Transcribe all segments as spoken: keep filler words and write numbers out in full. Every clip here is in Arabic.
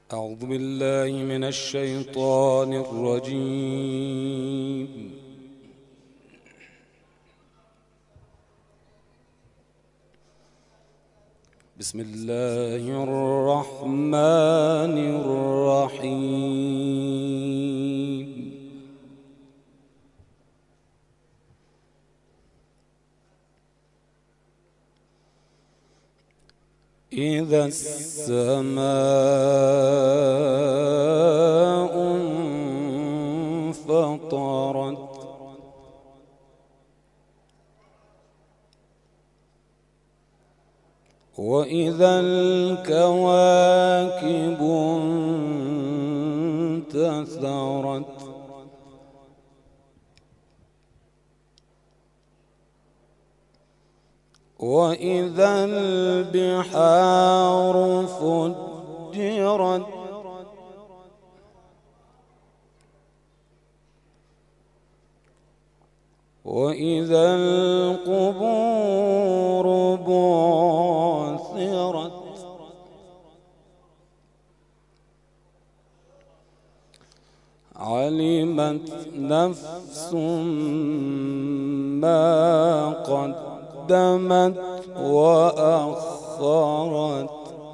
أعوذ بالله من الشيطان الرجيم. بسم الله الرحمن الرحيم. إذا السماء انفطرت وإذا الكواكب انتثرت وإذا البحار فجرت وإذا القبور بعثرت علمت نفس ما قدمت وأخرت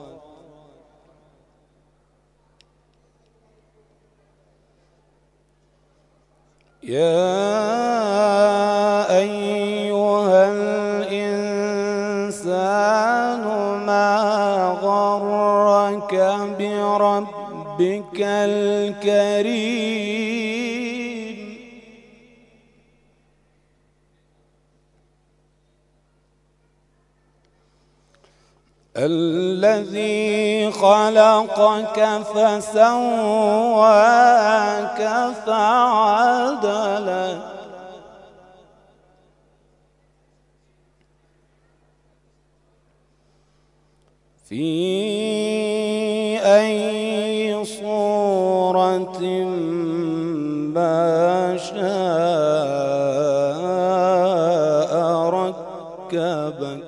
يا أيها الإنسان ما غرك بربك الكريم الذي خلقك فسواك فعدلك في أي صورة ما شاء ركبك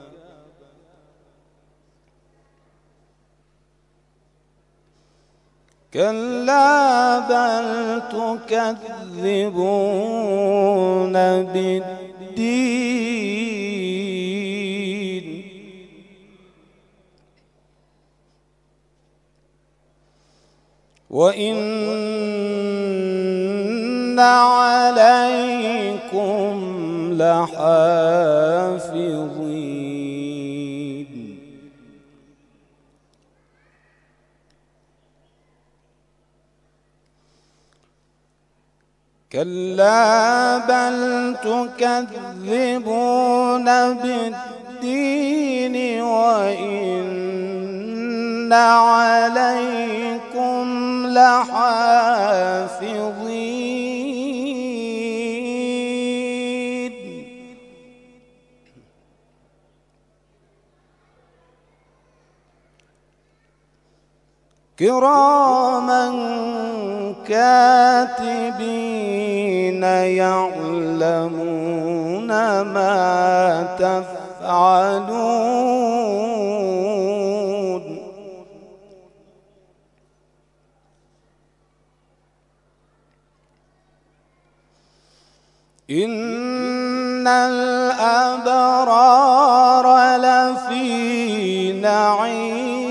كلا بل تكذبون بالدين وإن عليكم لحافظين كلا بل تكذبون بالدين وإن عليكم لحافظين كراما كاتبين يعلمون ما تفعلون إن الأبرار لفي نعيم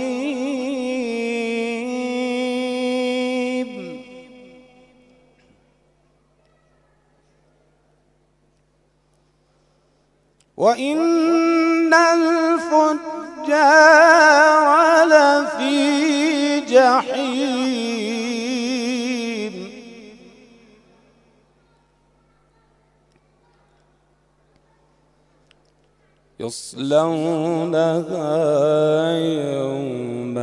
وإن الفجار لفي جحيم يصلونها يوم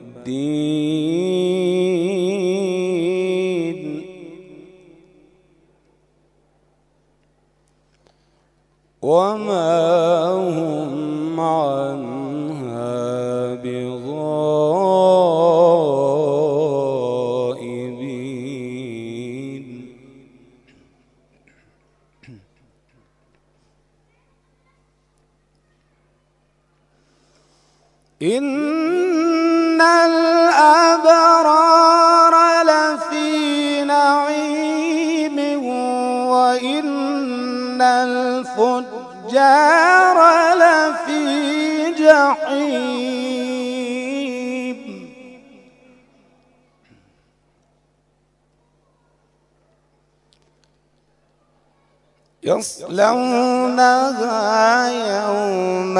الدين وما هم عنها بغائبين إن الأبرار الفجار لفي جحيم يصلونها يوم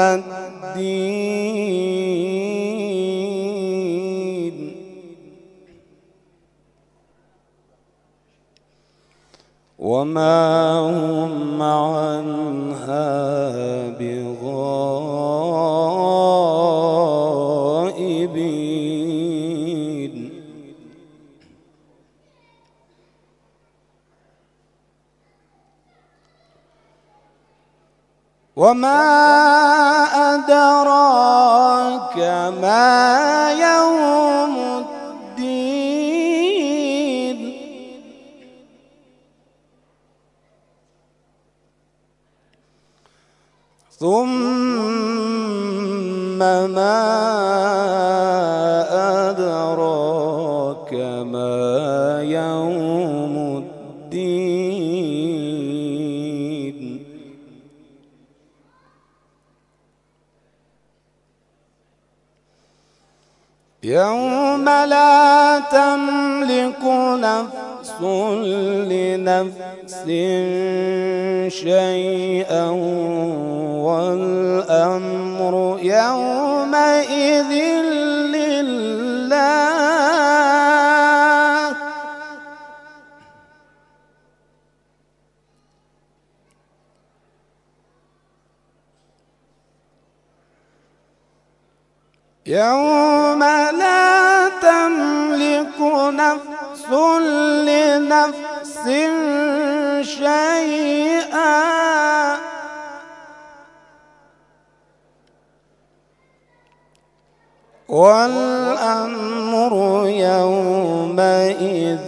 الدين وما هم عنها بغائبين وما أدراك ما يوم الدين ثم ما أدراك ما يوم الدين يوم لا تملك نفس لنفس شيئا والأمر يومئذ لله يوم لا تملك نفس لنفس شيئا والأمر يومئذ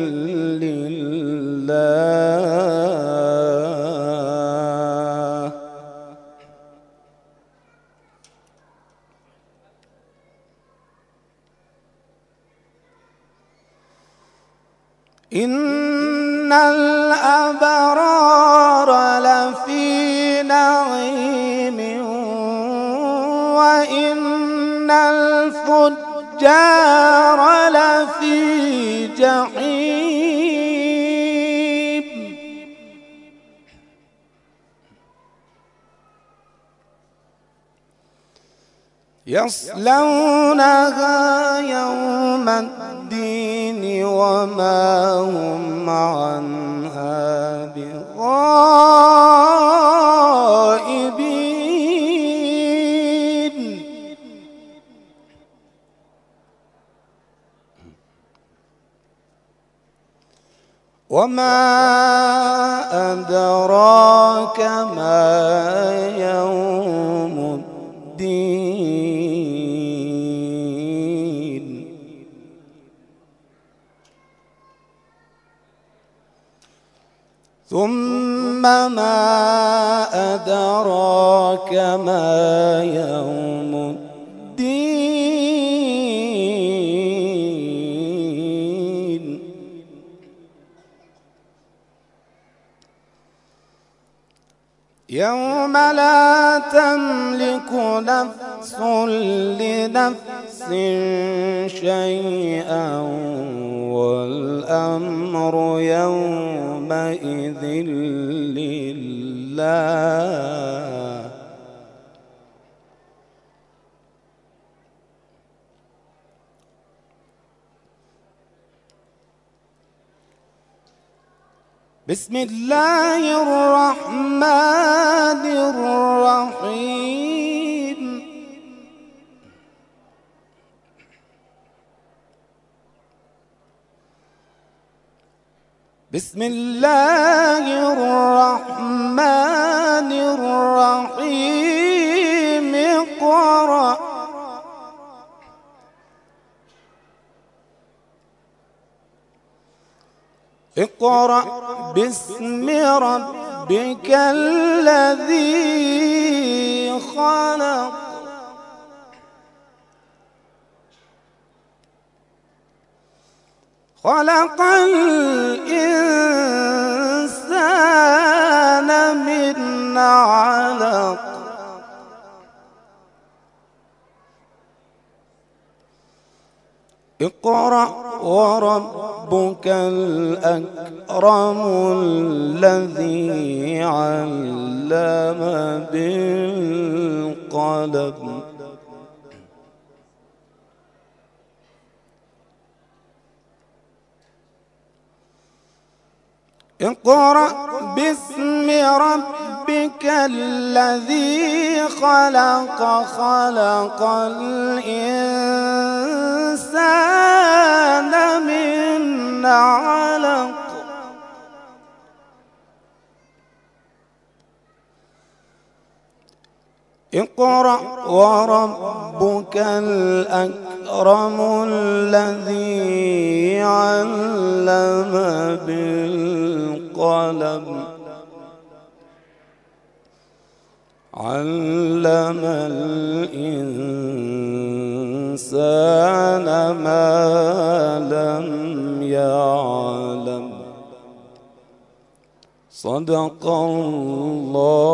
لله إن الأبرار لفي نعيم وإن الفجار لفي جحيم يصلونها يوم الدين وما هم عنها بغائبين وما أدراك ما يوم الدين ثم ما أدراك ما يوم الدين يوم لا تملك نفس لنفس شيئا والأمر يومئذ لله بسم الله الرحمن الرحيم بسم الله الرحمن الرحيم اقرأ اقرأ باسم ربك الذي خلق خلق الإنسان من علق اقرأ وربك الأكرم الذي علم بالقلم اقرأ باسم ربك الذي خلق خلق الإنسان من علق اقرأ وربك الأكرم الذي علم بالقلم علم الإنسان ما لم يعلم صدق الله